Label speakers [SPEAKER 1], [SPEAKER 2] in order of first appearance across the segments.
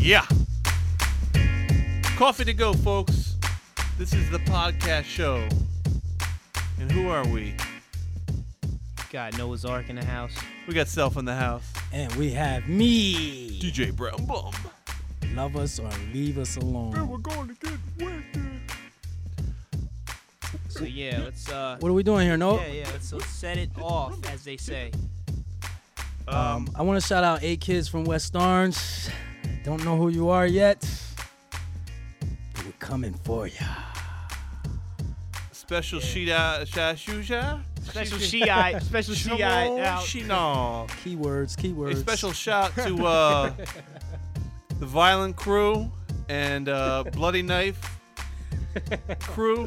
[SPEAKER 1] Yeah. Coffee to go, folks. This is the podcast show. And who are we?
[SPEAKER 2] Got Noah's Ark in the house.
[SPEAKER 1] We got Self in the house.
[SPEAKER 3] And we have me.
[SPEAKER 1] DJ Brown Bum.
[SPEAKER 3] Love us or leave us alone.
[SPEAKER 1] We're going to get wicked.
[SPEAKER 2] So yeah, let's
[SPEAKER 3] What are we doing here, Noah?
[SPEAKER 2] let's set it off, as they say.
[SPEAKER 3] I want to shout out 8 kids from West Orange. Don't know who you are yet. We're coming for ya.
[SPEAKER 1] Special Shida Shashusha.
[SPEAKER 2] Special Shiite out.
[SPEAKER 1] Shino.
[SPEAKER 3] Keywords.
[SPEAKER 1] A special shout to the Violent Crew and Bloody Knife Crew.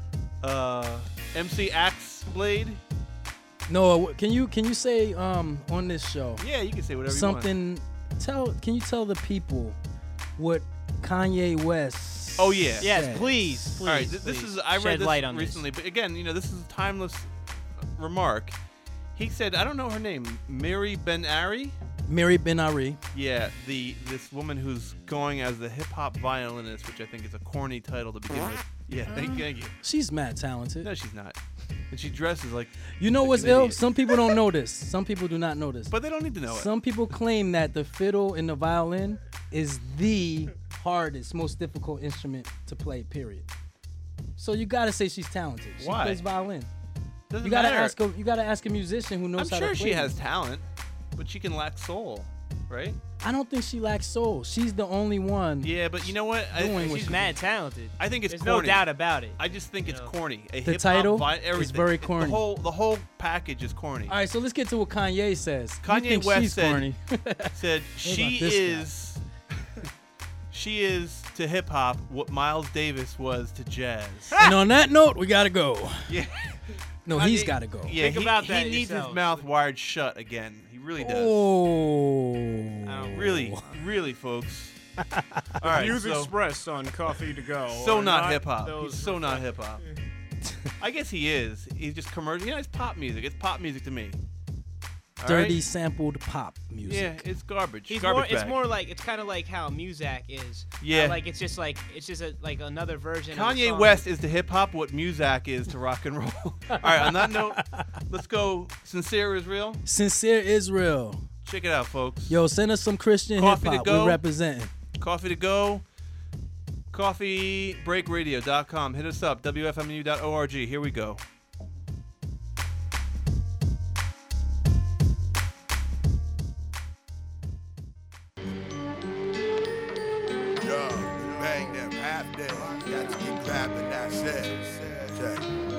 [SPEAKER 1] MC Axe Blade.
[SPEAKER 3] Noah, can you say on this show
[SPEAKER 1] Yeah, you can say whatever
[SPEAKER 3] something? Can you tell the people what Kanye West?
[SPEAKER 1] Oh yeah.
[SPEAKER 2] Yes,
[SPEAKER 3] said?
[SPEAKER 2] please.
[SPEAKER 1] All right, this is I
[SPEAKER 2] Shed
[SPEAKER 1] read this
[SPEAKER 2] light on
[SPEAKER 1] recently, but again, this is a timeless remark. He said, I don't know her name, Mary Ben-Ari.
[SPEAKER 3] Mary Ben-Ari.
[SPEAKER 1] Yeah, this woman who's going as the hip hop violinist, which I think is a corny title to begin with. Yeah, thank you.
[SPEAKER 3] She's mad talented.
[SPEAKER 1] No, she's not. And she dresses like.
[SPEAKER 3] You know
[SPEAKER 1] like
[SPEAKER 3] what's
[SPEAKER 1] an
[SPEAKER 3] ill?
[SPEAKER 1] idiot.
[SPEAKER 3] Some people don't know this. Some people do not know this.
[SPEAKER 1] But they don't need to know it.
[SPEAKER 3] Some people claim that the fiddle and the violin is the hardest, most difficult instrument to play, period. So you gotta say she's talented. She
[SPEAKER 1] Why?
[SPEAKER 3] plays violin.
[SPEAKER 1] Doesn't
[SPEAKER 3] You gotta
[SPEAKER 1] matter.
[SPEAKER 3] ask a musician who knows
[SPEAKER 1] I'm
[SPEAKER 3] how to
[SPEAKER 1] sure
[SPEAKER 3] play.
[SPEAKER 1] she has talent, but she can lack soul, right?
[SPEAKER 3] I don't think she lacks soul. She's the only one.
[SPEAKER 1] Yeah, but you know what?
[SPEAKER 3] Doing what
[SPEAKER 2] She's mad talented.
[SPEAKER 1] I think it's
[SPEAKER 2] There's
[SPEAKER 1] corny.
[SPEAKER 2] no doubt about it.
[SPEAKER 1] I just think it's corny. A
[SPEAKER 3] The
[SPEAKER 1] hip-hop
[SPEAKER 3] title
[SPEAKER 1] everything.
[SPEAKER 3] is very corny.
[SPEAKER 1] The whole package is corny.
[SPEAKER 3] All right, so let's get to what Kanye says. You
[SPEAKER 1] Kanye
[SPEAKER 3] think
[SPEAKER 1] West
[SPEAKER 3] she's
[SPEAKER 1] said-
[SPEAKER 3] corny.
[SPEAKER 1] Said she
[SPEAKER 3] this
[SPEAKER 1] is she is to hip hop what Miles Davis was to jazz.
[SPEAKER 3] And on that note, we gotta go.
[SPEAKER 1] Yeah.
[SPEAKER 3] No,
[SPEAKER 1] I
[SPEAKER 3] he's
[SPEAKER 1] mean,
[SPEAKER 3] gotta go.
[SPEAKER 1] Yeah,
[SPEAKER 2] Think about that
[SPEAKER 1] he needs his
[SPEAKER 2] yourselves.
[SPEAKER 1] mouth wired shut again. He really does.
[SPEAKER 3] Oh.
[SPEAKER 1] Really, folks. All right,
[SPEAKER 4] Views
[SPEAKER 1] so
[SPEAKER 4] expressed on Coffee to Go. are
[SPEAKER 1] not hip hop.
[SPEAKER 4] those
[SPEAKER 1] He's so not
[SPEAKER 4] reflect-
[SPEAKER 1] hip hop. I guess he is. He's just commercial. It's pop music. It's pop music to me. All
[SPEAKER 3] Dirty
[SPEAKER 1] right?
[SPEAKER 3] sampled pop music.
[SPEAKER 1] Yeah, it's garbage.
[SPEAKER 2] He's
[SPEAKER 1] garbage
[SPEAKER 2] more. It's
[SPEAKER 1] bag.
[SPEAKER 2] more like it's kind of like how Muzak is.
[SPEAKER 1] Yeah.
[SPEAKER 2] Like it's just like another version. of the
[SPEAKER 1] Kanye
[SPEAKER 2] song.
[SPEAKER 1] West is to hip hop what Muzak is to rock and roll. All right, on that note, let's go. Sincere Israel.
[SPEAKER 3] Sincere Israel.
[SPEAKER 1] Check it out, folks.
[SPEAKER 3] Yo, send us some Christian hip
[SPEAKER 1] Coffee to
[SPEAKER 3] hop.
[SPEAKER 1] go.
[SPEAKER 3] We're representing.
[SPEAKER 1] Coffee to go. CoffeeBreakRadio.com. Hit us up. WFMU.org. Here we go.
[SPEAKER 5] Yo, bang them half day. Got to keep clapping that shit. Check.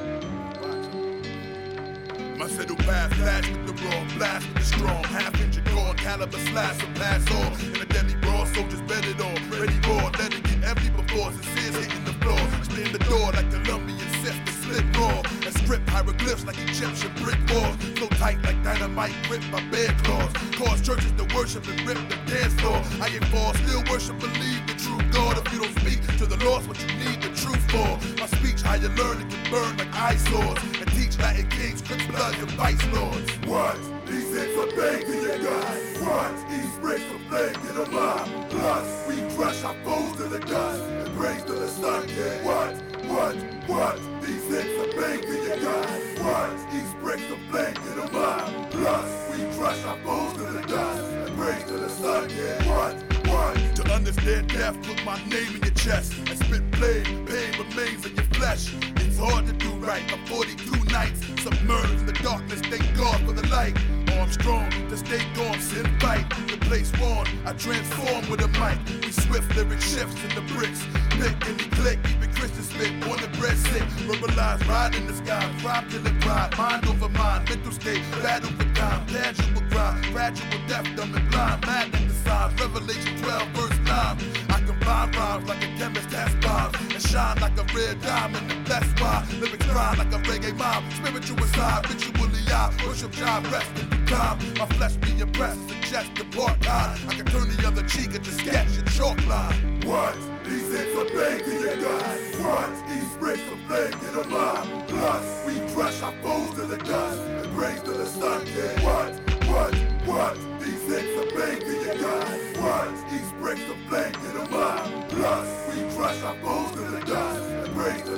[SPEAKER 5] My saddle pass flash with the raw blast with the strong half-inch core caliber slash or pass on. And a deadly raw soldiers bet it on. Ready raw, let it get empty before sincere's hitting the floor. Spin the door like Colombian set to slip raw. And strip hieroglyphs like Egyptian brick walls. So tight like dynamite ripped by bear claws. Cause churches to worship and rip the dance floor. I ain't fall, still worship, believe the true God. If you don't speak to the lost, what you need the truth for. My speech, how you learn it can burn like eyesores. And teach Latin kings, Crips, blood, and vice lords. What? These hits are bang to your guys. What? These bricks are flame in the mob. Plus, we crush our foes to the dust. And praise to the sun, kid. What? These hits are bang to your guys. What? These bricks are flame in the mob. Plus, we crush our foes to the dust. And praise to the sun, kid. What? To understand death, put my name in your chest. And spit blame, pain remains in your flesh. It's hard to do right for 42 nights. Submerged in the darkness, thank God for the light. Arm strong, to stay gone, sin fight. The place warm, I transform with a mic. We swift lyric shifts in the bricks. Pick and we click, even Christian spit on the bread sick. Verbalize, ride in the sky, thrive till it pride. Mind over mind, mental state, battle for time. Tangible grind, gradual death, dumb and blind. Mad at the signs, Revelation 12 verse 9. I combine rhymes like a chemist has bombs. And shine like a red diamond, and that's why. Lyrics grind like a reggae mob. Spiritual side, ritually I worship God, rest in due time. My flesh be impressed, suggest the part time. I can turn the other cheek and just sketch a chalk line. What? These hits are bang to your guys. What? These bricks are flame in the mob. Plus, we crush our foes to the dust. And praise to the sun, kid. What? These hits are bang to your guys. What? These bricks are flame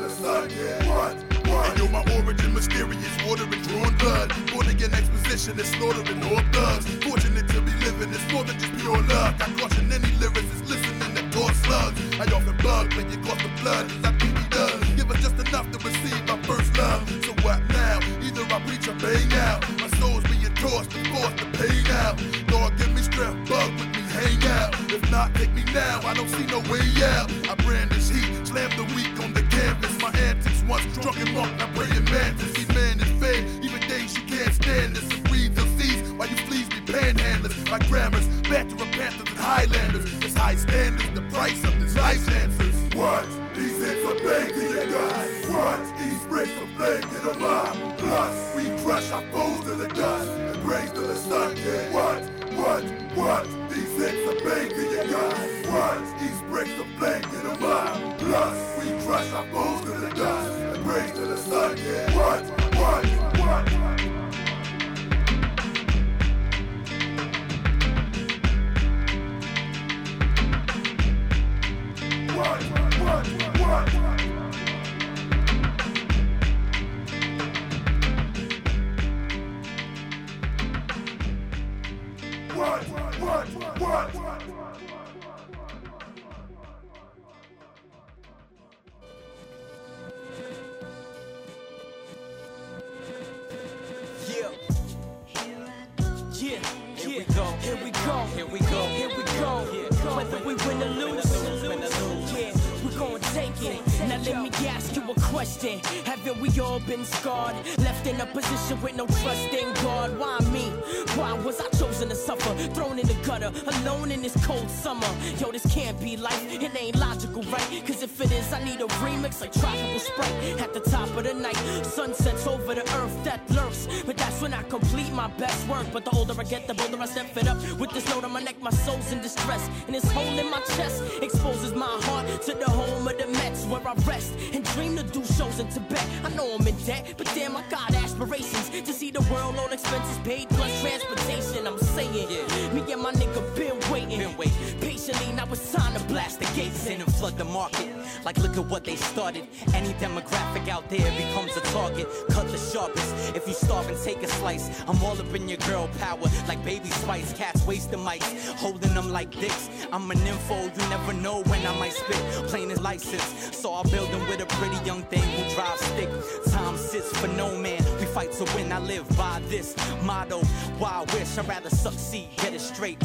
[SPEAKER 5] the sun, yeah. What? And yo, my origin mysterious, water and drawn blood. Born again exposition is slaughtering all thugs. Fortunate to be living, it's more than just pure luck. I caution any lyricist listening that cause slugs. I often bug when you cost the blood, cause I think he does. Give us just enough to receive my first love. So what now? Either I preach or bang out. My soul's being tossed and forced to pain out. Lord, give me strength, bug with me, hang out. If not, take me now, I don't see no way out. I brand this heat, slam the weak on the canvas. My antics once drunken monk, now praying mantis. See man is fed, even days you can't stand this. And breathe the seas while you fleas be panhandlers. My grammar's better than Panthers and Highlanders. It's high standards, the price of this life's answers. What? These hits are banking you guys. What? These breaks are blanking a mob. Plus, we crush our foes to the dust and praise to the sun. Yeah. What? These hits are banking you guys. What? These breaks are blanking a mob. Plus, we crush our foes to the dust and praise to the sun. Yeah. What?
[SPEAKER 6] Whether we win or lose, yeah, we're gonna take it. Now let me ask you a question. Haven't we all been scarred? Left in a position with no trust in God? Why me? Why was I chosen to suffer? Thrown in the gutter, alone in this cold summer. Yo, this can't be life, it ain't logical, right? Cause if it is, I need a remix like Tropical Sprite. At the top of the night, sunsets over the earth that lurks. But that's when I complete my best work. But the older I get, the bolder I step it up. With this note on my neck, my soul's in distress. And this hole in my chest exposes my heart to the home of the Mets, where I rest and dream to do shows in Tibet. I know I'm in debt, but damn, I got aspirations to see the world, all expenses paid plus transportation. I'm saying, me and my nigga been waiting patiently. Now it's time to blast the gates in and flood the market. Like, look at what they started. Any demographic out there becomes a target. Cut the sharpest. If you starve and take a slice, I'm all up in your girl power like Baby Spice. Cats wasting mics, holding them like dicks. I'm an info, you never know when I might spit. Plain as license, so I'll build them with a pretty young thing who drives stick. Time sits for no man, we fight to win. I live by this motto. Why I wish I'd rather succeed, get it straight.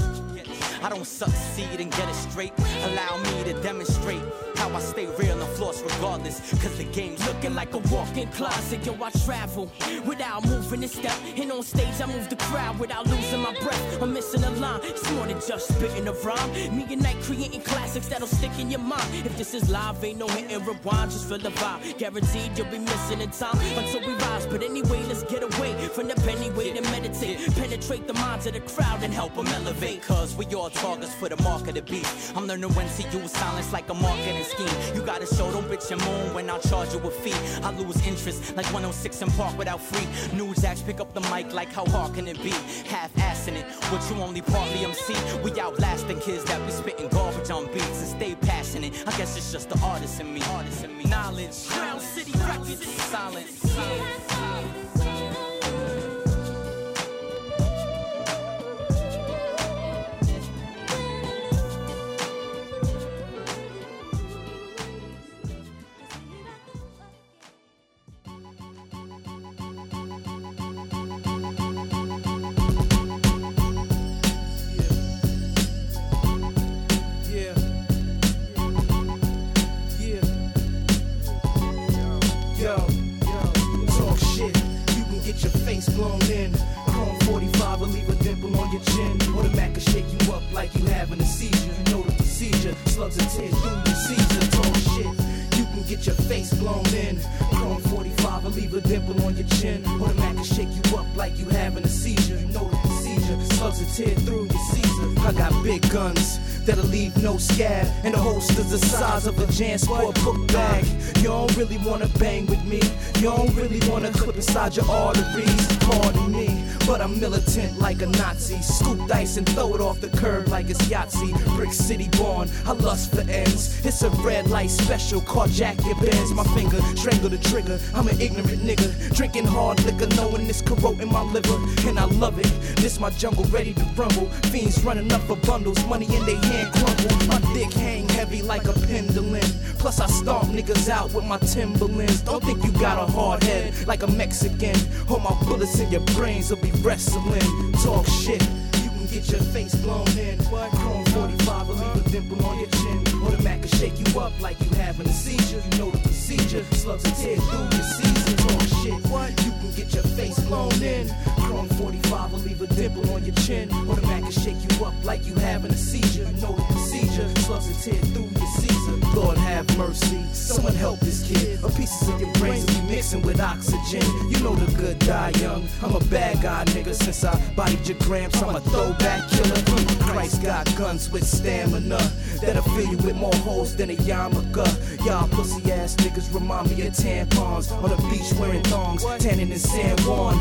[SPEAKER 6] I don't succeed and get it straight. Allow me to demonstrate how I stay real and floss regardless. Cause the game's looking like a walk-in closet. Yo, I travel without moving a step. And on stage I move the crowd without losing my breath. I'm missing a line, it's more than just spitting a rhyme. Me and Night creating classics that'll stick in your mind. If this is live, ain't no hit and rewind, just feel the vibe. Guaranteed you'll be missing in time until we rise. But anyway, let's get away from the penny way to meditate. Penetrate the minds of the crowd and help them elevate. Cause we all targets for the mark of the beast. I'm learning when to use silence like a marketing scheme. You gotta show, don't bitch and moan when I charge you a fee. I lose interest like 106 in Park without free. New jacks pick up the mic like how hard can it be? Half-assing it, what you only partly MC. We outlasting kids that be spitting garbage on beats and stay passionate. I guess it's just the artist in me. Knowledge, Crown City Records, silence.
[SPEAKER 7] Blown in, Chrome 45 will leave a dimple on your chin. Or the Mac will shake you up like you having a seizure. You know the procedure, slugs and tears through your Caesar. Talk shit, you can get your face blown in. Chrome 45 will leave a dimple on your chin. Or the Mac will shake you up like you having a seizure. You know the procedure, slugs and tears through your Caesar. I got big guns that'll leave no scab, and the holster's the size of a JanSport book bag. You don't really wanna bang with me, You don't really wanna clip inside your arteries. Pardon me, but I'm militant like a Nazi. Scoop dice and throw it off the curb like it's Yahtzee. Brick City born, I lust for ends. It's a red light special, carjack your Benz. My finger, strangle the trigger. I'm an ignorant nigga, drinking hard liquor, knowing it's corroding my liver. And I love it, this my jungle ready to rumble. Fiends running up for bundles, money in their hand crumble. My dick hang heavy like a pendulum. Plus I stomp niggas out with my Timberlands. Don't think you got a hard head like a Mexican. All my bullets in your brains will be wrestling. Talk shit, you can get your face blown in. What? Chrome 45 will leave a dimple on your chin. Or the Mac will shake you up like you having a seizure. You know the procedure, slugs and tears through your season. Talk shit, what? You can get your face blown in. Chrome 45 will leave a dimple on your chin. Or the Mac will shake you up like you having a seizure. You know the procedure, slugs and tears through your season. Lord have mercy, someone help this kid. Or pieces of your brains will be mixing with oxygen. You know the good die young. I'm a bad guy, nigga. Since I bodied your gramps, I'm a throwback killer. Christ got guns with stamina that'll fill you with more holes than a yarmulke. Y'all pussy ass niggas remind me of tampons on the beach wearing thongs, tanning in San Juan.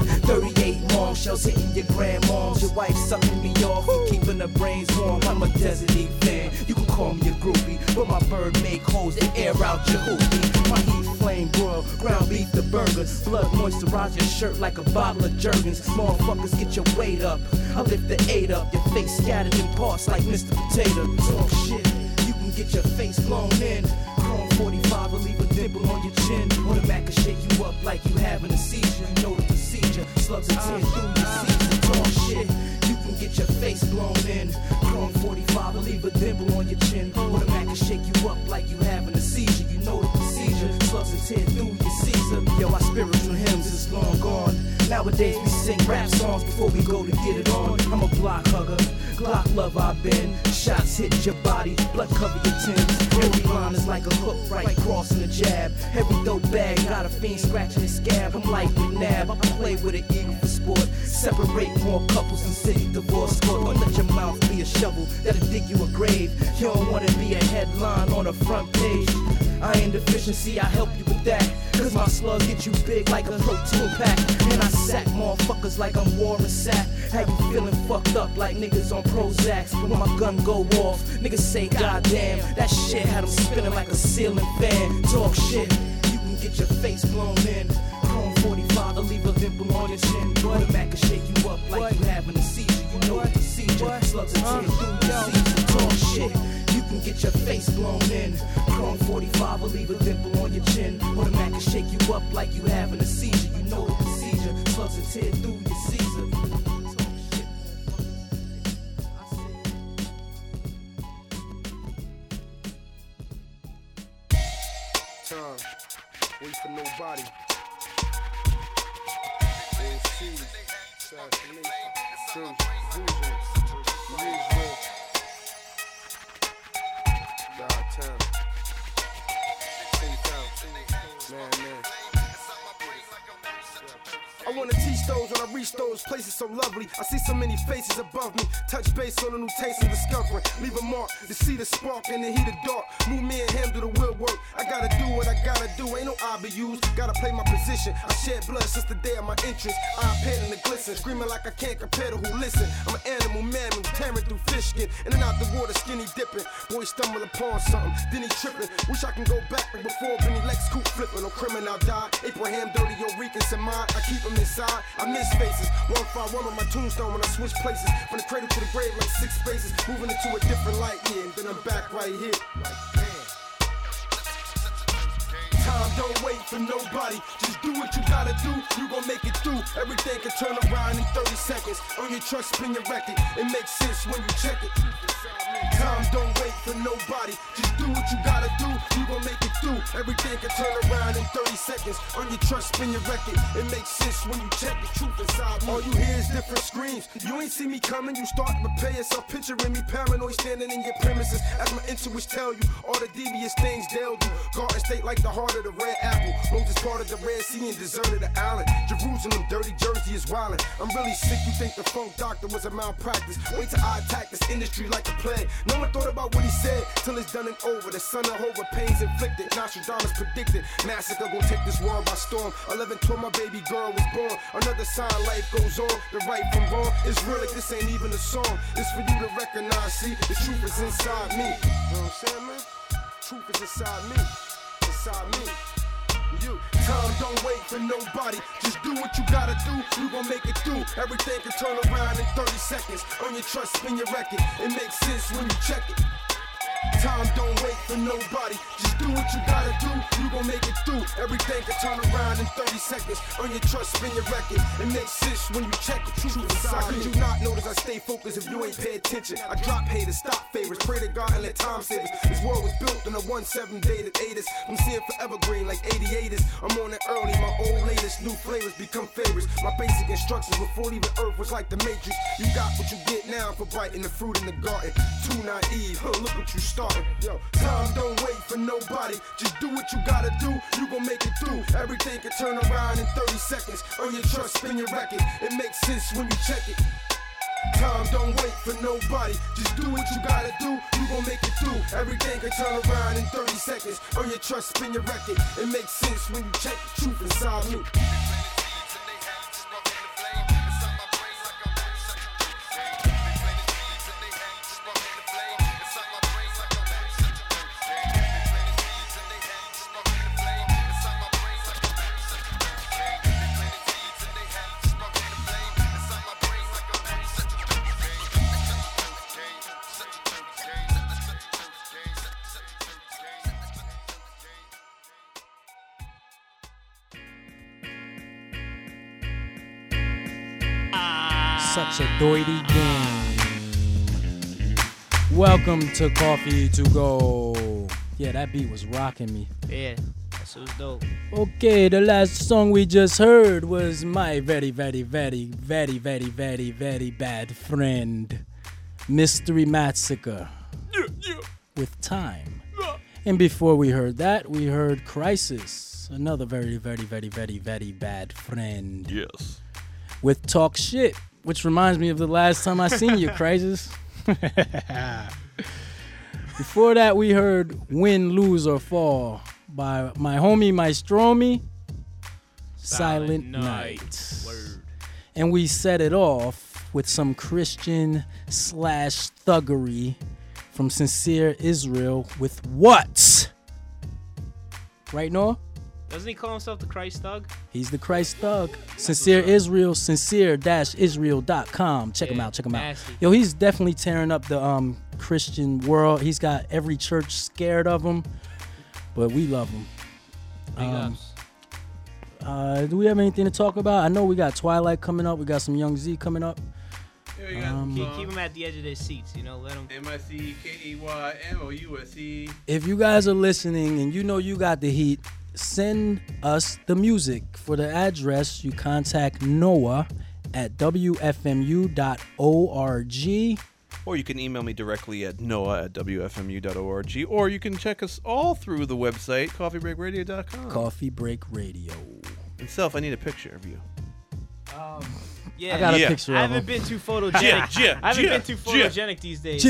[SPEAKER 7] 38 long shells hitting your grandmoms. Your wife sucking me off and keeping her brains warm. I'm a Desert Eagle fan. You can call me a groupie, but my bird make holes that air out your hoopie. My heat flame broil, ground beef the burger. Blood moisturize your shirt like a bottle of Jergens. Motherfuckers get your weight up. I lift the 8 up, your face scattered in parts like Mr. Potato. Talk shit, you can get your face blown in. Chrome 45 will leave a dimple on your chin. Or the Mac will shake you up like you having a seizure. You know the procedure, slugs and tears through your season. Talk shit, you can get your face blown in. Chrome 45 will leave a dimple on your chin. Or the Mac will shake you up like you having a seizure. You know the procedure, slugs and tears through your season. Yo, our spiritual hymns is long gone. Nowadays we sing rap songs before we go to get it on. I'm a block hugger, Glock lover I've been. Shots hit your body, blood cover your tins. Every line is like a hook, right crossing a jab. Every dope bag got a fiend scratching his scab. I'm like with Nab, I play with an eagle for sport. Separate more couples than city divorce court. Don't let your mouth be a shovel that'll dig you a grave. You don't wanna be a headline on the front page. Iron deficiency, I help you with that. Cause my slugs get you big like a protein pack. And I sack motherfuckers like I'm Warren Sapp. Have you feeling fucked up like niggas on Prozacs. But when my gun go off, niggas say goddamn. That shit had them spinning like a ceiling fan. Talk shit, you can get your face blown in. Chrome 45 will leave a dimple on your chin. Or the Mac will shake you up like you having a seizure. You know the procedure, slugs and tears through your season. Talk shit, you can get your face blown in. Chrome 45 will leave a dimple on your chin. Or the Mac will shake you up like you having a seizure. You know the procedure, slugs and tears through your season.
[SPEAKER 8] Time, wait for nobody. I wanna teach those when I reach those places so lovely. I see so many faces above me. Touch base on a new taste I'm discovering. Leave a mark to see the spark in the heat of dark. Move me and him do the real work. I gotta do what I gotta do. Ain't no IBUs. Gotta play my position. I shed blood since the day of my entrance. I pen in the glisten. Screaming like I can't compare to who listen. I'm an animal man who's tearing through fish skin. In and out the water, skinny dipping. Boy stumble upon something. Then he tripping. Wish I can go back like before Benny Lex coupe flipping. No criminal died. Abraham dirty, yo Ricans in mine. I keep them inside. I miss faces. 151 on my tombstone when I switch places. From the cradle to the grave like 6 spaces. Moving into a different light, yeah. And then I'm back right here. Time don't wait for nobody. Just do what you gotta do. You gon' make it through. Everything can turn around in 30 seconds. On your truck, spin your record. It makes sense when you check it. Time don't wait for nobody. Just do what you gotta do. You gon' make it through. Everything can turn around in 30 seconds. On your truck, spin your record. It makes sense when you check the truth inside me. All you hear is different screams. You ain't see me coming. You start to prepare yourself. Picturing me paranoid standing in your premises. As my intuition tell you all the devious things they'll do. Garden state like the heart of the red apple. Moses part of the Red Sea and deserted the island. Jerusalem, dirty Jersey is wildin'. I'm really sick. You think the funk doctor was a malpractice? Wait till I attack this industry like a plague. No one thought about what he said till it's done and over. The son of Hova, pains inflicted. Nostradamus predicted. Massacre gon' take this world by storm. 11-12, my baby girl was born. Another sign, life goes on. The right from wrong. It's real like this ain't even a song. It's for you to recognize. See, the truth is inside me. You know what I'm saying, man? Truth is inside me. Inside me. You. Time don't wait for nobody. Just do what you gotta do. You gon' make it through. Everything can turn around in 30 seconds. Earn your trust, spin your record. It makes sense when you check it. Time don't wait for nobody. Just do what you gotta do. You gon' make it through. Everything can turn around in 30 seconds. Earn your trust, spin your record. It makes sense when you check it. Truth inside. How could you not notice I stay focused if you ain't pay attention? I drop haters, stop favors, pray to God and let time save us. This world was built on a 1-7 dated 8ers. I'm seeing forever green like 88ers. I'm on it early, my old latest new flavors become favorites. My basic instructions before leaving Earth was like the Matrix. You got what you get now for biting the fruit in the garden. Too naive, look what you started. Yo, time don't wait for nobody. Just do what you gotta do. You gon' make it through. Everything can turn around in 30 seconds. Earn your trust, spin your record. It makes sense when you check it. Time don't wait for nobody. Just do what you gotta do. You gon' make it through. Everything can turn around in 30 seconds. Earn your trust, spin your record. It makes sense when you check the truth inside you.
[SPEAKER 3] Such a doity game. Welcome to Coffee to Go. Yeah, that beat was rocking me.
[SPEAKER 2] Yeah, that's so dope.
[SPEAKER 3] Okay, the last song we just heard was my very, very, very, very, very, very, very bad friend, Mystery Massacre, with Time. And before we heard that, we heard Crisis, another very, very, very, very, very bad friend.
[SPEAKER 1] Yes.
[SPEAKER 3] With Talk Shit, which reminds me of the last time I seen you, Crisis. Before that, we heard Win, Lose, or Fall by my homie Maestromi, Silent Night.
[SPEAKER 2] Word.
[SPEAKER 3] And we set it off with some Christian / thuggery from Sincere Israel with What? Right, Noah?
[SPEAKER 2] Doesn't he call himself the Christ Thug?
[SPEAKER 3] He's the Christ Thug. Sincere Israel, sincere-israel.com. Check him out, check him out.
[SPEAKER 2] Nasty.
[SPEAKER 3] Yo, he's definitely tearing up the Christian world. He's got every church scared of him, but we love him.
[SPEAKER 2] Big ups.
[SPEAKER 3] Do we have anything to talk about? I know we got Twilight coming up. We got some Young Z coming up.
[SPEAKER 1] Here we got
[SPEAKER 2] Keep them at the edge of their seats, you know, let them.
[SPEAKER 1] MICKEYMOUSE.
[SPEAKER 3] If you guys are listening and you know you got the heat, send us the music. For the address, you contact Noah at wfmu.org.
[SPEAKER 1] Or you can email me directly at noah@wfmu.org. Or you can check us all through the website, coffeebreakradio.com.
[SPEAKER 3] Coffee Break Radio.
[SPEAKER 1] And Self, I need a picture of you.
[SPEAKER 2] Yeah,
[SPEAKER 3] I got a
[SPEAKER 1] Yeah.
[SPEAKER 3] picture
[SPEAKER 2] I
[SPEAKER 3] of
[SPEAKER 2] haven't
[SPEAKER 3] him.
[SPEAKER 2] been too photogenic.
[SPEAKER 1] Yeah,
[SPEAKER 2] I haven't
[SPEAKER 1] yeah,
[SPEAKER 2] been too
[SPEAKER 1] yeah.
[SPEAKER 2] photogenic these days.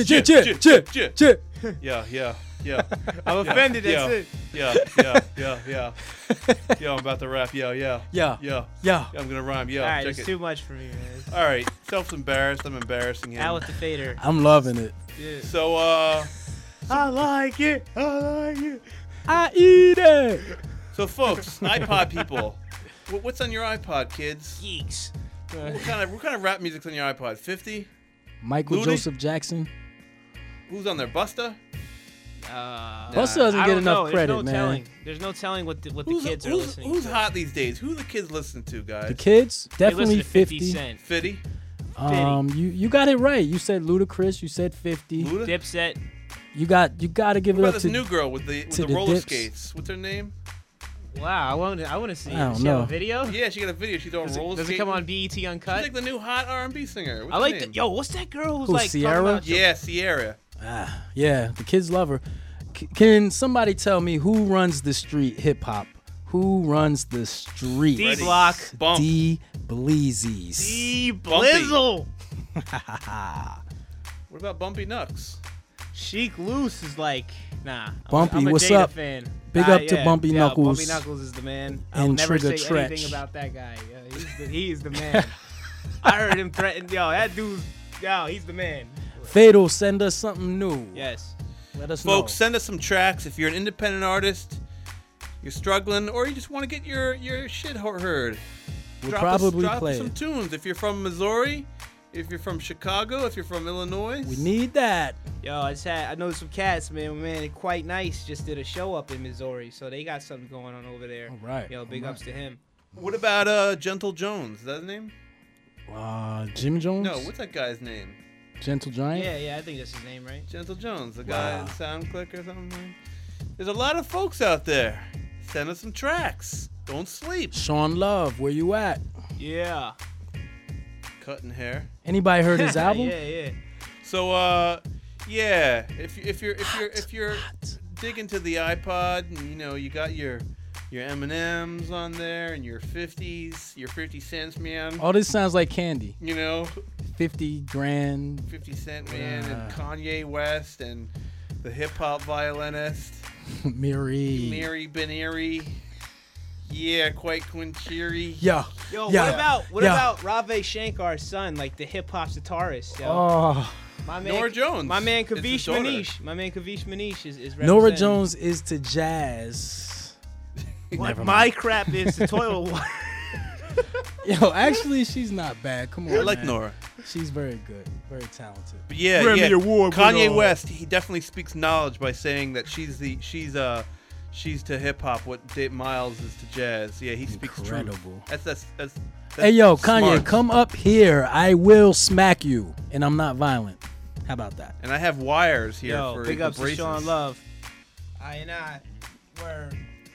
[SPEAKER 1] Yeah.
[SPEAKER 2] I'm offended.
[SPEAKER 1] Yeah.
[SPEAKER 2] That's it.
[SPEAKER 1] Yeah. Yo, I'm about to rap. Yeah.
[SPEAKER 3] Yeah.
[SPEAKER 1] I'm gonna rhyme. Yo,
[SPEAKER 2] All right,
[SPEAKER 1] check
[SPEAKER 2] it's
[SPEAKER 1] it.
[SPEAKER 2] too much for me, man.
[SPEAKER 1] All right, Self's embarrassed. I'm embarrassing him.
[SPEAKER 2] Out with the fader.
[SPEAKER 3] I'm loving it.
[SPEAKER 2] Yeah.
[SPEAKER 1] So,
[SPEAKER 3] I like it. I eat it.
[SPEAKER 1] So folks, iPod people, what's on your iPod, kids?
[SPEAKER 2] Geeks.
[SPEAKER 1] What kind of rap music's on your iPod? 50?
[SPEAKER 3] Michael
[SPEAKER 1] Ludy?
[SPEAKER 3] Joseph Jackson.
[SPEAKER 1] Who's on there? Busta?
[SPEAKER 3] Busta doesn't
[SPEAKER 2] I
[SPEAKER 3] get
[SPEAKER 2] don't know.
[SPEAKER 3] enough credit,
[SPEAKER 2] There's no
[SPEAKER 3] man.
[SPEAKER 2] telling. There's no telling what the kids are listening
[SPEAKER 1] Who's
[SPEAKER 2] to.
[SPEAKER 1] hot these days? Who the kids listen to, guys?
[SPEAKER 3] The kids,
[SPEAKER 2] They
[SPEAKER 3] definitely
[SPEAKER 2] listen to 50
[SPEAKER 3] 50.
[SPEAKER 2] Cent.
[SPEAKER 1] 50?
[SPEAKER 3] You got it right. You said Ludacris. You said 50.
[SPEAKER 1] Luda?
[SPEAKER 2] Dipset.
[SPEAKER 3] You got to give
[SPEAKER 1] What
[SPEAKER 3] it
[SPEAKER 1] about
[SPEAKER 3] up
[SPEAKER 1] this
[SPEAKER 3] to
[SPEAKER 1] new girl with the
[SPEAKER 3] to the
[SPEAKER 1] roller
[SPEAKER 3] dips.
[SPEAKER 1] skates? What's her name?
[SPEAKER 2] Wow, I want to see.
[SPEAKER 3] I
[SPEAKER 2] it.
[SPEAKER 3] don't
[SPEAKER 2] Does she have
[SPEAKER 3] know.
[SPEAKER 2] a video?
[SPEAKER 1] Yeah, she got a video. She's doing roller
[SPEAKER 2] Does
[SPEAKER 1] skating.
[SPEAKER 2] it come on BET Uncut?
[SPEAKER 1] She's like the new hot R&B singer. What's
[SPEAKER 2] I
[SPEAKER 1] her
[SPEAKER 2] like
[SPEAKER 1] name?
[SPEAKER 2] that. Yo, what's that girl who's
[SPEAKER 3] Who,
[SPEAKER 2] like
[SPEAKER 3] Sierra?
[SPEAKER 2] talking about
[SPEAKER 1] Yeah, Sierra.
[SPEAKER 3] Yeah, the kids love her. Can somebody tell me who runs the street hip hop? Who runs the street?
[SPEAKER 2] D Block.
[SPEAKER 1] Bump.
[SPEAKER 3] D Bleezies.
[SPEAKER 2] D
[SPEAKER 1] Bumpy.
[SPEAKER 2] Blizzle.
[SPEAKER 1] What about Bumpy Nux?
[SPEAKER 2] Sheik Loose is like, nah.
[SPEAKER 3] Bumpy,
[SPEAKER 2] I'm a
[SPEAKER 3] what's
[SPEAKER 2] Jada
[SPEAKER 3] up?
[SPEAKER 2] Fan.
[SPEAKER 3] Big up to Bumpy Knuckles.
[SPEAKER 2] Bumpy Knuckles is the man.
[SPEAKER 3] And
[SPEAKER 2] I'll never
[SPEAKER 3] Trigger
[SPEAKER 2] say
[SPEAKER 3] Tretch.
[SPEAKER 2] anything about that guy. Yeah, he's the man. I heard him threaten. Yo, that dude's. Yo, he's the man.
[SPEAKER 3] Fatal, send us something new.
[SPEAKER 2] Yes.
[SPEAKER 3] Let us
[SPEAKER 1] Folks,
[SPEAKER 3] know.
[SPEAKER 1] send us some tracks. If you're an independent artist, you're struggling, or you just want to get your shit heard.
[SPEAKER 3] We'll probably
[SPEAKER 1] drop
[SPEAKER 3] play
[SPEAKER 1] some
[SPEAKER 3] it.
[SPEAKER 1] tunes. If you're from Missouri, if you're from Chicago, if you're from Illinois.
[SPEAKER 3] We need that.
[SPEAKER 2] Yo, I know some cats, man. Man, Quite Nice just did a show up in Missouri, so they got something going on over there.
[SPEAKER 3] All right.
[SPEAKER 2] Yo, big ups to him.
[SPEAKER 1] What about Gentle Jones? Is that his name?
[SPEAKER 3] Jim Jones?
[SPEAKER 1] No, what's that guy's name?
[SPEAKER 3] Gentle Giant?
[SPEAKER 2] Yeah, I think that's his name, right?
[SPEAKER 1] Gentle Jones, the guy in SoundClick or something. There's a lot of folks out there. Send us some tracks. Don't sleep.
[SPEAKER 3] Sean Love, where you at?
[SPEAKER 2] Yeah.
[SPEAKER 1] Cutting hair.
[SPEAKER 3] Anybody heard his album?
[SPEAKER 2] Yeah.
[SPEAKER 1] So yeah, if you're digging to the iPod, and you got your M&Ms on there and your 50s, your 50 cents man.
[SPEAKER 3] All this sounds like candy.
[SPEAKER 1] 50
[SPEAKER 3] grand.
[SPEAKER 1] 50 Cent man and Kanye West and the hip hop violinist
[SPEAKER 3] Miri
[SPEAKER 1] Beniri. Yeah, quite Quinchiri.
[SPEAKER 3] Yeah.
[SPEAKER 2] Yo, what about Ravi Shankar's son, like the hip hop guitarist? Yo?
[SPEAKER 3] Oh.
[SPEAKER 2] My man,
[SPEAKER 1] Nora Jones.
[SPEAKER 2] My man Kavish Manish. My man Kavish Manish is representing.
[SPEAKER 3] Nora Jones is to jazz.
[SPEAKER 2] What my crap is to toilet water.
[SPEAKER 3] Yo, actually, she's not bad. Come on,
[SPEAKER 1] I like
[SPEAKER 3] man.
[SPEAKER 1] Nora.
[SPEAKER 3] She's very good, very talented.
[SPEAKER 1] But yeah,
[SPEAKER 4] Grammy Award
[SPEAKER 1] Kanye
[SPEAKER 4] winner.
[SPEAKER 1] West, he definitely speaks knowledge by saying that she's to hip hop what Dave Miles is to jazz. Yeah, he speaks
[SPEAKER 3] Incredible.
[SPEAKER 1] truth. That's
[SPEAKER 3] Hey, yo, Kanye,
[SPEAKER 1] smart.
[SPEAKER 3] come up here. I will smack you, and I'm not violent. How about that?
[SPEAKER 1] And I have wires here
[SPEAKER 2] Yo,
[SPEAKER 1] for
[SPEAKER 2] big ups to
[SPEAKER 1] braces.
[SPEAKER 2] Sean Love. I word.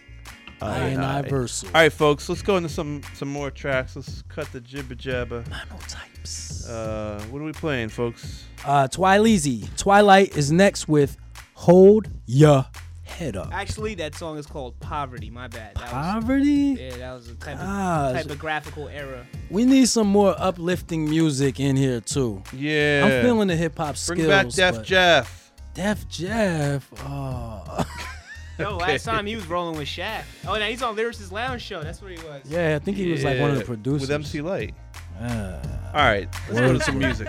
[SPEAKER 3] I Versal.
[SPEAKER 1] All right, folks, let's go into some more tracks. Let's cut the jibber jabber.
[SPEAKER 3] Monotypes.
[SPEAKER 1] What are we playing, folks?
[SPEAKER 3] Twileezy. Twilight is next with Hold Ya Head Up.
[SPEAKER 2] Actually, that song is called Poverty. My bad.
[SPEAKER 3] Poverty?
[SPEAKER 2] That was a
[SPEAKER 3] Gosh.
[SPEAKER 2] typographical error.
[SPEAKER 3] We need some more uplifting music in here, too.
[SPEAKER 1] Yeah.
[SPEAKER 3] I'm feeling the hip-hop skills.
[SPEAKER 1] Bring back Def
[SPEAKER 3] but-
[SPEAKER 1] Jeff.
[SPEAKER 3] Def Jeff. Oh.
[SPEAKER 2] Yo, last time he was rolling with Shaq. Oh, now he's on Lyricist Lounge Show. That's what he was.
[SPEAKER 3] Yeah, I think he was like one of the
[SPEAKER 1] Yeah,
[SPEAKER 3] producers.
[SPEAKER 1] with MC Light.
[SPEAKER 3] Ah.
[SPEAKER 1] All right, let's go to some music.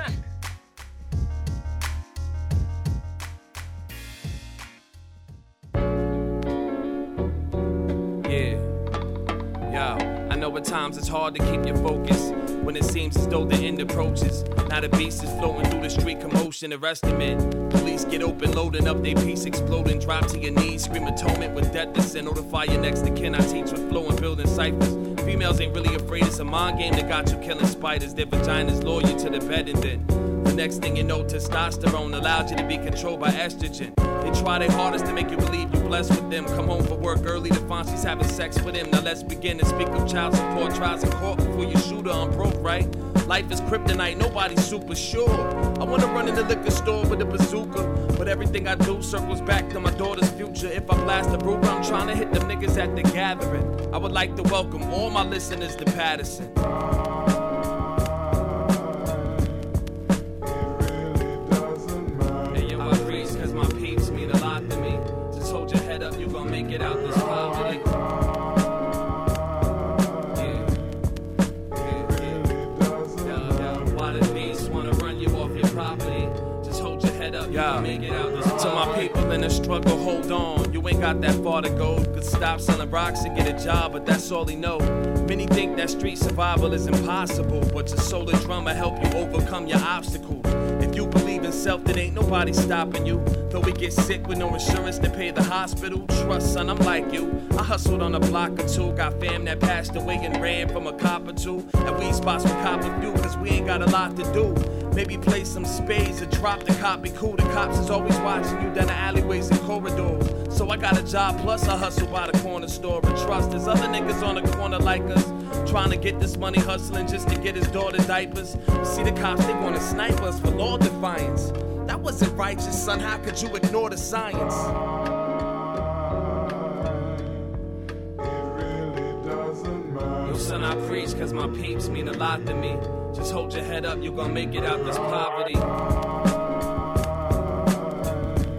[SPEAKER 9] I know at times it's hard to keep your focus when it seems as though the end approaches. Now the beast is floating through the street commotion. Arrest him in. Police get open, loading up their piece, exploding. Drop to your knees, scream atonement with death to sin. Notify your next of kin. I teach with flow and building ciphers. Females ain't really afraid. It's a mind game that got you killing spiders. Their vaginas lure you to the bed, and then the next thing you know, testosterone allowed you to be controlled by estrogen. They try their hardest to make you believe you're blessed with them. Come home for work early to find she's having sex with him. Now let's begin to speak of child support trials in court before you shoot her. I'm broke, right? Life is kryptonite, nobody's super sure. I wanna run in the liquor store with a bazooka, but everything I do circles back to my daughter's future. If I blast a Ruger, I'm trying to hit them niggas at the gathering. I would like to welcome all my listeners to Patterson. Hey yo, I freeze cause my peeps mean a lot to me. Just hold your head up, you gon' make it out this poverty. To my people in the struggle, hold on. You ain't got that far to go. Could stop selling rocks and get a job, but that's all they know. Many think that street survival is impossible, but your solar drummer help you overcome your obstacles. If you believe in self, then ain't nobody stopping you. Though we get sick with no insurance to pay the hospital. Trust, son, I'm like you. I hustled on a block or two. Got fam that passed away and ran from a cop or two. At weed spots with cop a few, cause we ain't got a lot to do. Maybe play some spades or drop the cop, be cool. The cops is always watching you down the alleyways and corridors. So I got a job, plus I hustle by the corner store. And trust, there's other niggas on the corner like us, trying to get this money, hustling just to get his daughter diapers. See the cops, they wanna snipe us for law defiance. That wasn't righteous, son, how could you ignore the science? Yo, son, I preach cause my peeps mean a lot to me. Just hold your head up, you gon' make it out this poverty.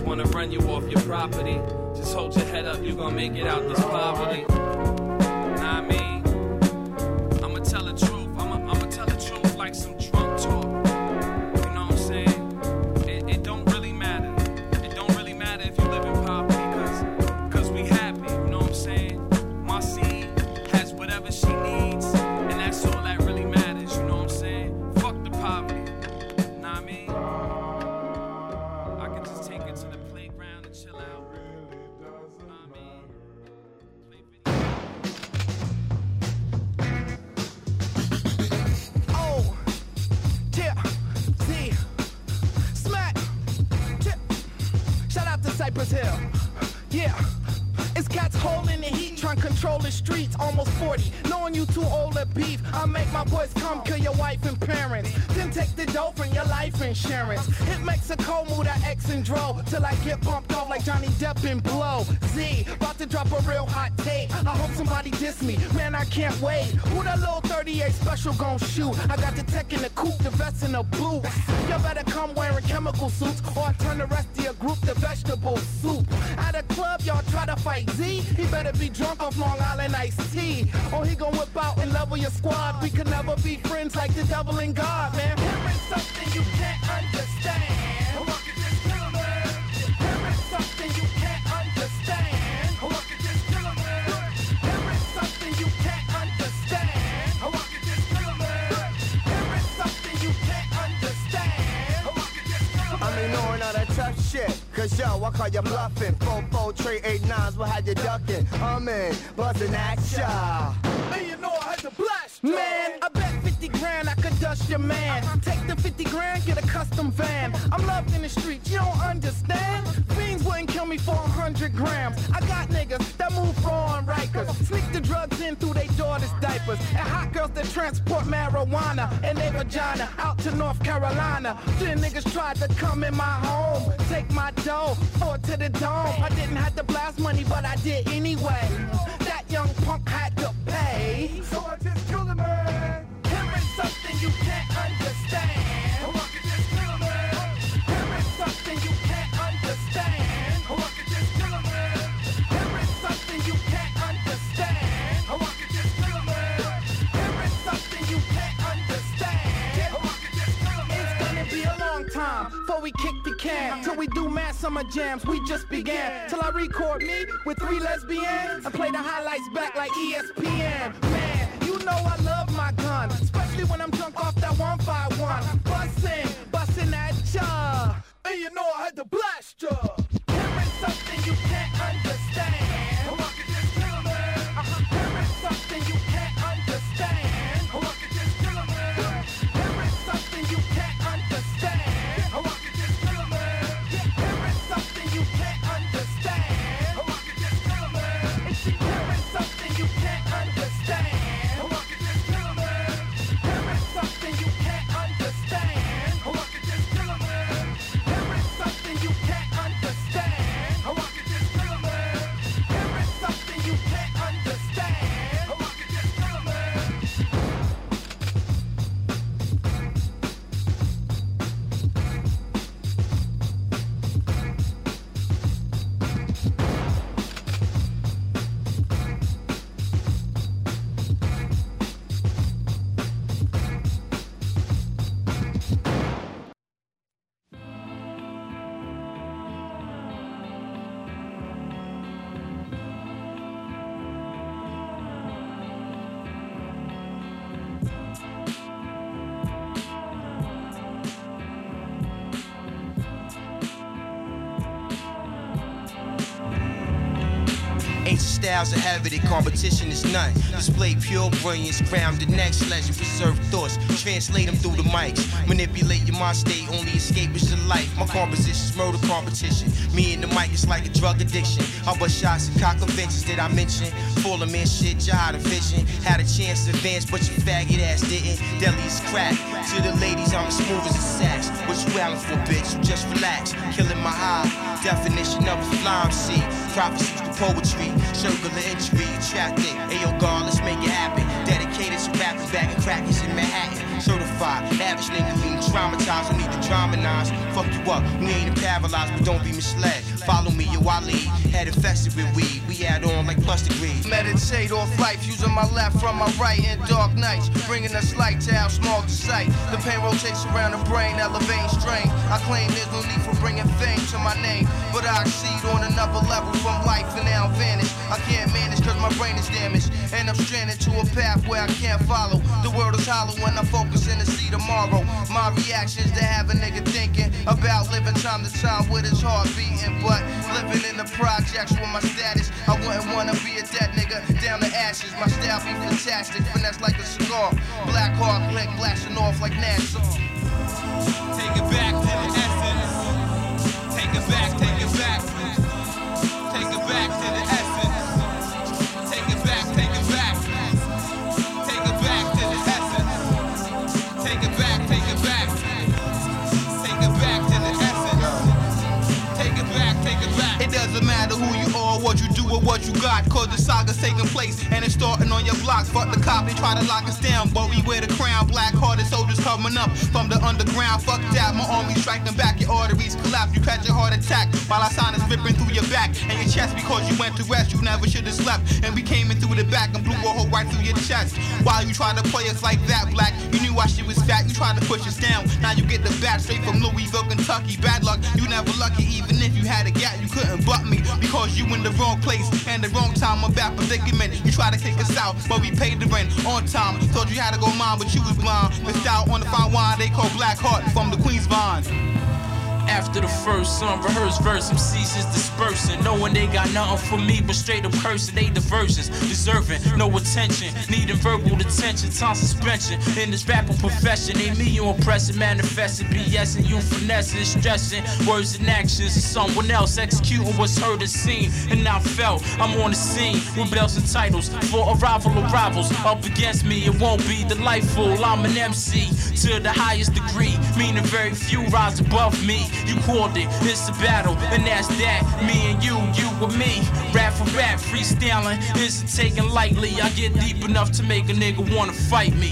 [SPEAKER 9] wanna run you off your property. Just hold your head up, you gon' make it out this poverty. Nah, I mean, I'ma tell the truth. I'ma tell the truth like some drunk talk. You know what I'm saying? It don't really matter. It don't really matter if you live in poverty, cause we happy. You know what I'm saying? My seed has whatever she needs, and that's all that really matters. You know what I'm saying? Fuck the poverty. Nah, I mean, I can just take it to the playground and chill out.
[SPEAKER 10] Cypress Hill, yeah. It's cats holding the heat, trying to control the streets. Almost 40, knowing you too old to beef. I make my boys come kill your wife and parents. Then take the dough from your life insurance. Hit Mexico, move that X and dro till I get pumped off like Johnny Depp and Blow. Z, about to drop a real hot tape. I hope somebody diss me, man, I can't wait. Who that little 38 special gon' shoot? I got the tech in the coupe, the vest in the boots. You better come wearing chemical suits, or I turn the rest of your group to vegetable soup. At a club, y'all try to fight Z, he better be drunk off Long Island iced tea, or he gon' whip out and level your squad. We could never be friends like the devil and God, man. Here is something you can't understand. Look at this killer, man. Here is something you can't understand. Look at this killer, man. Here is something you can't understand. Look at this killer, man. Here is something you can't understand. Look at this killer, man.
[SPEAKER 11] I mean, knowing all that tough shit. Cause yo, I call you bluffing. 4-4, trade 8-9s, what had you ducking? I'm in, buzzing at ya.
[SPEAKER 10] And you know I had to blast ya. Man, I bet 50 grand I could dust your man. Take the 50 grand, get a custom van. I'm loved in the streets, you don't understand? Fiends wouldn't kill me for 100 grams. I got niggas that move foreign Rikers. Sneak the drugs in through they daughters' diapers. And hot girls that transport marijuana and their vagina out to North Carolina. Then niggas tried to come in my home, take my dough, throw it to the dome. I didn't have to blast money, but I did anyway. That young punk had to pay. So I just killed him, man. Here is something you can't understand. Look at this killer, man. Here is something you can't understand. Look at this killer, man. Here is something you can't understand. Look at this killer, man. Here is something you can't understand. Look at this killer, man. It's gonna be a long time before we kick the can. Till we do mad summer jams, we just began. Till I record me with 3 lesbians and play the highlights back like ESPN. Man, you know I love my gun, especially when I'm drunk off that 151. Bustin' at ya, and you know I had to blast ya. Here is something you can't understand. Look at this killer, man. Here is something you can't understand. Look at this killer, man. Here is something you can't understand. Look at this killer, man. Here is something you can't understand. Look at this killer, man. And see, here is something you can't understand. Look at this killer, man. Here is something you can't understand. Look at this killer, man. Here is something you can't understand. Look at this killer, man. Here is something you can't understand. Look at this killer, man.
[SPEAKER 12] Ancient styles are heavy, competition is none. Display pure brilliance, crown the next legend. Preserve thoughts, translate them through the mics. Manipulate your mind state, only escape is your life. My composition's murder competition. Me and the mic is like a drug addiction. I bust shots and cock conventions that I mentioned. Full of man shit, you had a vision. Had a chance to advance, but your faggot ass didn't. Deli is crack. To the ladies, I'm as smooth as a sax. What you wildin' for, bitch? You just relax. Killing my high. Definition of a fly MC. Prophecies to poetry. Circle of injury, you trapped it. Ayo, God, let's make it happen. Dedicated to rappers, bagging crackers in Manhattan. Certified, average nigga lean traumatized, don't need to dramatize. Fuck you up, we ain't paralyzed, but don't be misled. Follow me, yo, I lead. Head infested with weed, we add on like plus degrees.
[SPEAKER 13] Meditate off life, using my left from my right in dark nights, bringing us light to how small to sight. The pain rotates around the brain, elevating strain. I claim there's no need for bringing fame to my name, but I exceed on another level from life and now vanish. I can't manage cause my brain is damaged, and I'm stranded to a path where I can't follow. The world is hollow when I'm focusing to see tomorrow. My reactions to have a nigga thinking about living time to time with his heart beating, but living in the projects with my status, I wouldn't wanna be a dead nigga down to ashes. My style be fantastic, finesse like a cigar. Black heart click blasting off like NASA.
[SPEAKER 14] Take it back to the essence. Take it back, take it back. Take it back to the essence. Take it back, take it back. Take it back to the essence. Take it back, take it back. Take it back to the essence. Take it back, take it back.
[SPEAKER 13] It doesn't matter who you are, what you do, or what you got, cause the saga's taking place and it's starting on your block. Fuck the cop, they try to lock us down, but we wear the crown. Black-hearted soldiers coming up from the underground. Fuck that, my army striking back, your arteries collapse, you catch a heart attack while our sign is ripping through your back and your chest because you went to rest. You never should have slept, and we came in through the back and blew a hole right through your chest. While you tried to play us like that, black, you knew our shit was fat, you tried to push us down. Now you get the bat straight from Louisville, Kentucky. Bad luck, you never lucky, even if you had a gap, you couldn't butt me because you in the wrong place and the wrong time. A bad predicament. You tried to kick us out, but we paid the rent on time. Told you had to go mine, but you was blind. Missed out on the fine wine they call Black Heart from the Queen's Vine.
[SPEAKER 15] After the first unrehearsed verse, MCs is dispersing, knowing they got nothing for me but straight up cursing. They diversions, deserving no attention, needing verbal detention, time suspension. In this rapping profession, ain't me you impressing, manifesting, BS and you finessing, stressing words and actions of someone else executing what's heard and seen. And I felt I'm on the scene with bells and titles for arrival of rivals. Up against me, it won't be delightful. I'm an MC to the highest degree, meaning very few rise above me. You called it, it's a battle, and that's that. Me and you and me. Rap for rap, freestyling isn't taken lightly. I get deep enough to make a nigga wanna fight me.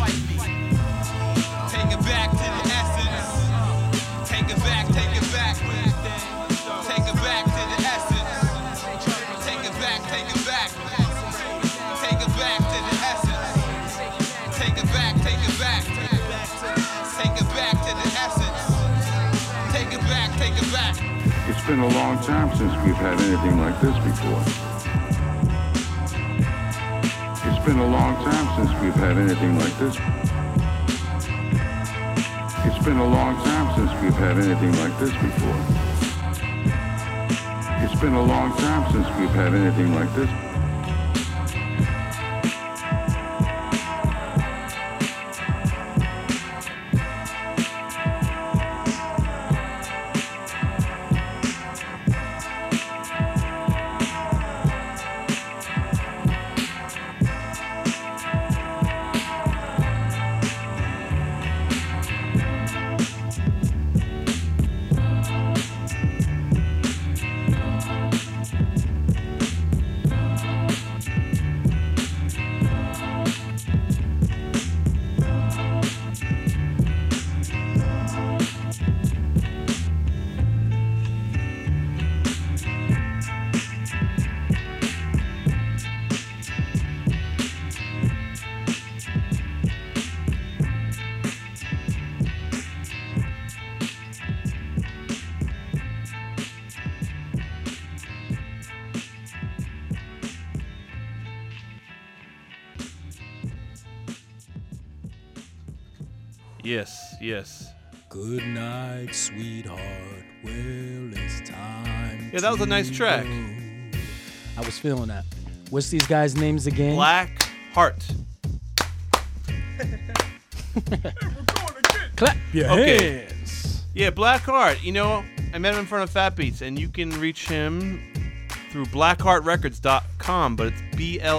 [SPEAKER 14] Take it back to the essence. Take it back, take it back. Take it back to the essence. Take it back, take it back. Take it back to the essence. Take it back, take it back. Take it back to the essence. Take it back, take it back.
[SPEAKER 16] It's been a long time since we've had anything like this before. It's been a long time since we've had anything like this. It's been a long time since we've had anything like this before. It's been a long time since we've had anything like this.
[SPEAKER 1] Yes, yes.
[SPEAKER 3] Good night, sweetheart. Well, it's time.
[SPEAKER 1] Yeah, that was a nice track.
[SPEAKER 3] I was feeling that. What's these guys' names again?
[SPEAKER 1] Black Heart.
[SPEAKER 3] Clap your hands.
[SPEAKER 1] Yeah, Black Heart. You know, I met him in front of Fat Beats, and you can reach him through blackheartrecords.com, but it's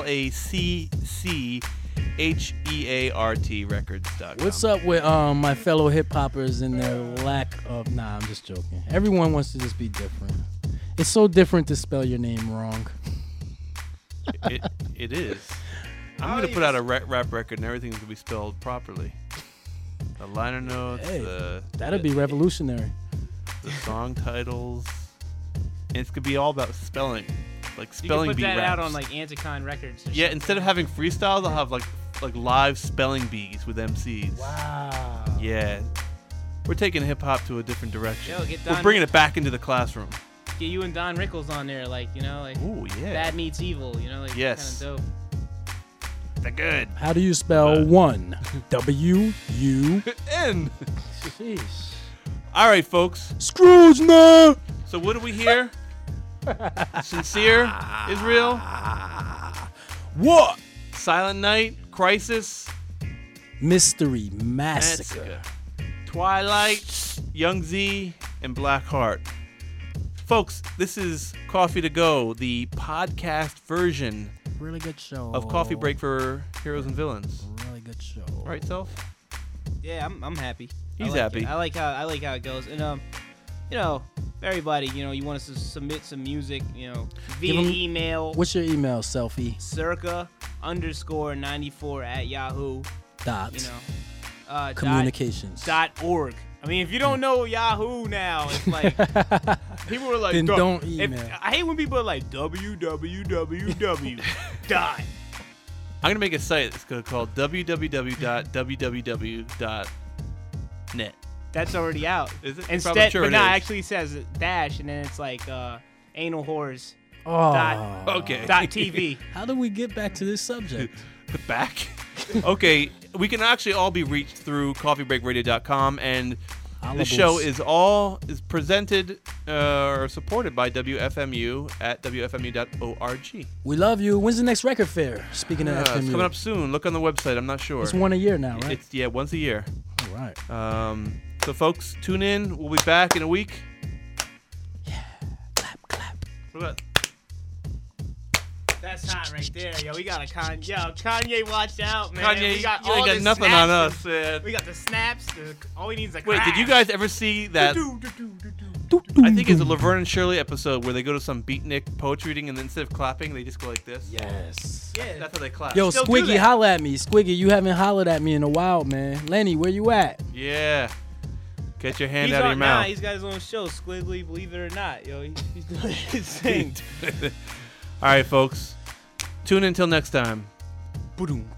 [SPEAKER 1] BLACCHEART records.com.
[SPEAKER 3] What's up with my fellow hip hoppers and their lack of? Nah, I'm just joking. Everyone wants to just be different. It's so different to spell your name wrong.
[SPEAKER 1] It is. I'm gonna put out a rap record and everything's gonna be spelled properly. The liner notes.
[SPEAKER 3] Hey, that'd be revolutionary.
[SPEAKER 1] The song titles. And it's gonna be all about spelling, like spelling bee
[SPEAKER 2] raps. You can put that out on like Anticon Records.
[SPEAKER 1] Yeah, instead of having freestyles, I'll have like live spelling bees with MCs.
[SPEAKER 3] Wow.
[SPEAKER 1] Yeah, we're taking hip hop to a different direction.
[SPEAKER 2] Yo, get Don
[SPEAKER 1] we're bringing it back into the classroom.
[SPEAKER 2] Get you and Don Rickles on there, like
[SPEAKER 1] Ooh, yeah.
[SPEAKER 2] Bad Meets Evil, like
[SPEAKER 1] yes.
[SPEAKER 2] kind of dope.
[SPEAKER 1] They're good.
[SPEAKER 3] How do you spell one? W-U-N.
[SPEAKER 1] Jeez. All right, folks.
[SPEAKER 3] Scrooge now.
[SPEAKER 1] So what do we hear? Sincere is real.
[SPEAKER 3] What?
[SPEAKER 1] Silent Night, Crisis,
[SPEAKER 3] Mystery Massacre,
[SPEAKER 1] Twilight, Young Z, and Black Heart. Folks, this is Coffee to Go, the podcast version.
[SPEAKER 3] Really good show.
[SPEAKER 1] Of Coffee Break for Heroes and Villains.
[SPEAKER 3] Really good show.
[SPEAKER 1] Right, Self?
[SPEAKER 2] Yeah, I'm happy.
[SPEAKER 1] He's happy.
[SPEAKER 2] I like how it goes. And everybody, you want us to submit some music, via email.
[SPEAKER 3] What's your email, Selfie?
[SPEAKER 2] circa_94@yahoo.
[SPEAKER 3] Communications.
[SPEAKER 2] .org. I mean, if you don't know Yahoo now, it's like people are like,
[SPEAKER 3] then don't email.
[SPEAKER 2] I hate when people are like www. dot.
[SPEAKER 1] I'm gonna make a site that's gonna call www.www.net.
[SPEAKER 2] That's already out.
[SPEAKER 1] Is it?
[SPEAKER 2] Instead,
[SPEAKER 1] Sure
[SPEAKER 2] but
[SPEAKER 1] it
[SPEAKER 2] no,
[SPEAKER 1] is.
[SPEAKER 2] actually it says dash, and then it's like anal whores.
[SPEAKER 3] Oh.
[SPEAKER 1] Okay.
[SPEAKER 2] .tv.
[SPEAKER 3] How do we get back to this subject?
[SPEAKER 1] Back? Okay, we can actually all be reached through coffeebreakradio.com, and the show is presented or supported by WFMU at WFMU.org.
[SPEAKER 3] We love you. When's the next record fair? Speaking of
[SPEAKER 1] It's
[SPEAKER 3] FMU.
[SPEAKER 1] coming up soon. Look on the website. I'm not sure.
[SPEAKER 3] It's one a year now, right?
[SPEAKER 1] It's once a year.
[SPEAKER 3] All right.
[SPEAKER 1] So folks, tune in. We'll be back in a week.
[SPEAKER 3] Yeah. Clap, clap.
[SPEAKER 1] What about?
[SPEAKER 2] That's hot right there, yo. We got a Kanye, watch out, man.
[SPEAKER 1] Kanye,
[SPEAKER 2] we got
[SPEAKER 1] you ain't
[SPEAKER 2] all
[SPEAKER 1] got
[SPEAKER 2] the
[SPEAKER 1] nothing
[SPEAKER 2] snaps
[SPEAKER 1] on us, man.
[SPEAKER 2] We got the snaps. All we need is a
[SPEAKER 1] Wait, did you guys ever see that? I think it's a Laverne and Shirley episode where they go to some beatnik poetry reading, and then instead of clapping, they just go like this.
[SPEAKER 3] Yes.
[SPEAKER 2] Yeah.
[SPEAKER 1] That's how they clap.
[SPEAKER 3] Yo, Squiggy, holla at me. Squiggy, you haven't hollered at me in a while, man. Lenny, where you at?
[SPEAKER 1] Yeah. Get your hand
[SPEAKER 2] He's
[SPEAKER 1] out of your mouth.
[SPEAKER 2] He's got his own show, Squiggly, believe it or not. Yo, he's doing his thing.
[SPEAKER 1] All right, folks. Tune in until next time.
[SPEAKER 3] Boom.